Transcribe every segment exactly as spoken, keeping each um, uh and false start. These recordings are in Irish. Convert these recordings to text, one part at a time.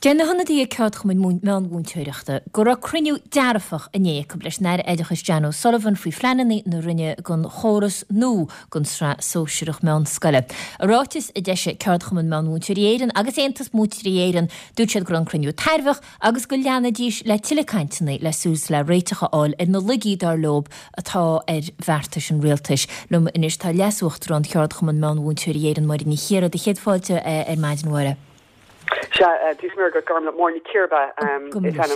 Déna honna dí ceart chun meán búnteiriachta, gur a cruniú dearfach a nécu leis neir éidechas Jano Sullivan faoi fleananaí na rinne gon chóras nó gon sra sóisiúach meán scoile. A ráis i d deise ceart chun meán búnteiriéiran agus éantas múteiriéiran dúirt siad gur an cruniú tairfach agus go leanna díos le tilecaintena le sús le réitecha áil ar na ligí dar lob atá ar bheartas an réaltais. Lum inis tá leasúachtar an ceart chun meán búnteiriéiran mar ní chéad a chéadfáilte ar maidin nuaire. Ja, dis mer go garm mor ni kirba um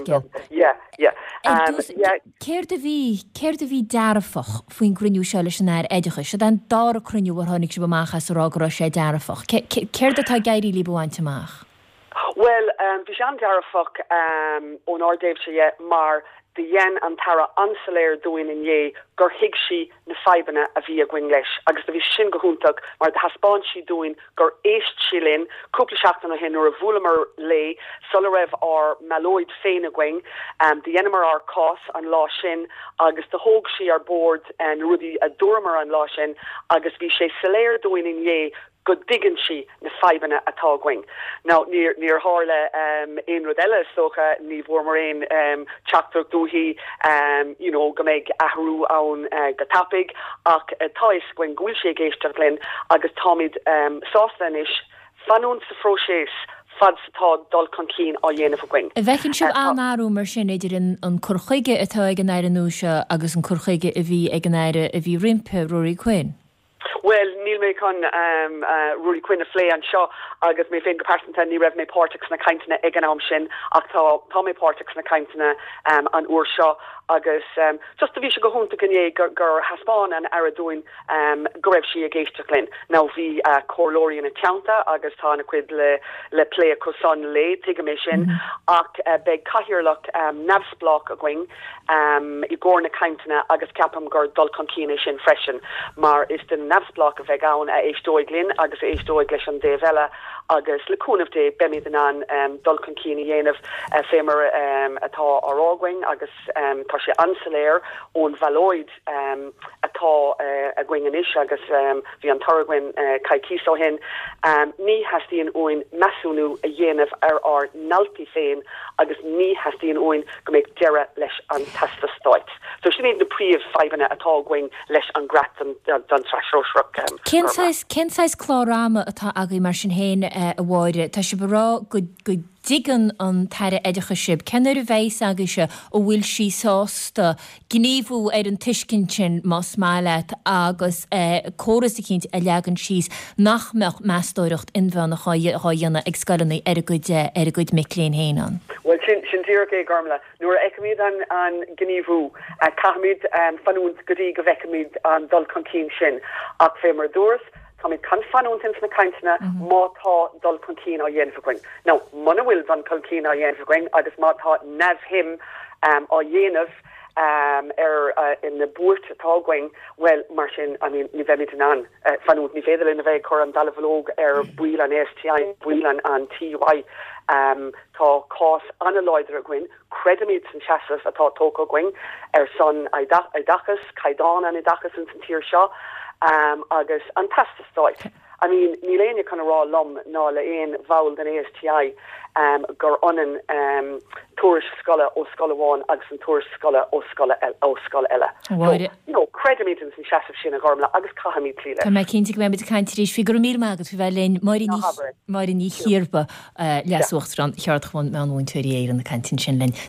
yeah yeah um yeah Keir de vi keir de vi darfach foin gruniú sele naar eidige se dan dar cruniú war hannig se bemachas ragro sé darfach keir de tá gairí li bointe maach Well um bijan darfach um on our Dave se mar de yen an tara ansaléir doin in ye gur hiig si na fibana a vi a gwingleis agus de vi sin gohúntag mar de haspáin si doin gur éist silin cúpla seachtain a hin or a bhúlamer lei solaref ar maloid féin a gwing um, de yenmer ar cos an lá sin agus de hoog si ar board en rudi a dormer an lá sin agus vi sé saléir doin in ye go diggin si na fibana atá gwing. Now near near Harle um in Rodella socha ní vormarin um chapter duhi um you know go meg ahru on uh, gatapig ach uh, tais gwing gwil sé geistaglen agus tomid um sostanish fanún sa frochés fad tá dul concín á dhéanamh gwing. A bheitcinn siú anárú mar sin idir an curchaige atá ag an éire núise agus an curchaige a bhí ag an éire a bhí rimpe Rory Quinn. Well, Neil me con um, uh, Rory Quinn a flé an seo agus mé féin go persanta ní raibh mé pórteach na caintena ag an am sin ach tá tá mé pórteach na caintena um, an uair seo agus um, just a bhí se go húnta ganné gur, gur haspáin an ara dúin um, go raibh si a géisteachlinn. Now bhí uh, córlóirí na teanta agus tá na cuid le, le plé a cosán le tuige mé sin mm-hmm. ach uh, beag caihirirlach um, nefsblach a going um, i gcór na caintena agus ceapam gur dul concíne sin freisin mar is den nefsblach a bheith gaun a éisdóiglinn agus éisdóig leis an déhheile agus leúnmh dé bemi den an um, dul concíne dhéanamh uh, fémar um, atá arágwing agus um, tá sé ansaléir ón valóid um, atá uh, a gwing an is agus um, bhí an targwin uh, caiicíso hin um, ní hastíon óin meúnú a dhéanamh ar ar nalpi féin agus ní hastíon óin go méid deire leis an testa stoit. So sin éad na príomh fibana atá gwing leis an grat an don trasrosruk. Um, Kensáis chlárama atá agaí mar sin héin uh, a bháide, tá se bará go go digan an taire eidecha sib, cenar a bhéis agus se ó bhfuil sí sásta gníomhú ar an tuiscin sin más máileat agus uh, córas a cinint a leagan síos nach meach meastóireacht inbhena cháianna ag scalanna ar a good ar a good miclíon héan. Well, sin sin tíir é garmla, nuair eicimid an an gníomhú a cahamid um, fanúnt gorí go bheicimid an dul concín sin ach fé mar dúras Tommy can fanúnt ins na caintena má tá dul concín á dhéanamh gwing. Now, mana bhfuil don concín á dhéanamh gwing agus má tá nefh him um, á dhéanamh um, er uh, in the boort talgwing well martin I mean ni vemit an uh, fanút ni féidir in a bheith chor an dalvalóg er buil an S T I buil an an T Y um tá cos analyzer a gwyn credimid san chasas atá toko gwing er son idachas caidan an idachas an san tir shaw um agus an tasta stoit. I mean, Milenia kind of raw lum na le ein vowel than A S T I um gur onan um tourist scholar o scholar one agus an tourist scholar o scholar o scholar ella. So, you know, credit and chasf sin a gormla agus kahami clear. Tá me cinnte go mit caiintiréis figur mí agus fi lein marí ní marí ní hirba leasúchtran cheart chun me an bhain tuirí éir an na cantin sin lein.